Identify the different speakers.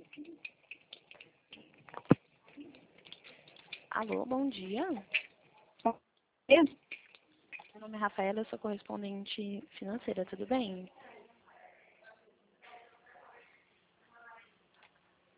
Speaker 1: Alô, bom dia.
Speaker 2: Eu?
Speaker 1: Meu nome é Rafaela, eu sou correspondente financeira, tudo bem?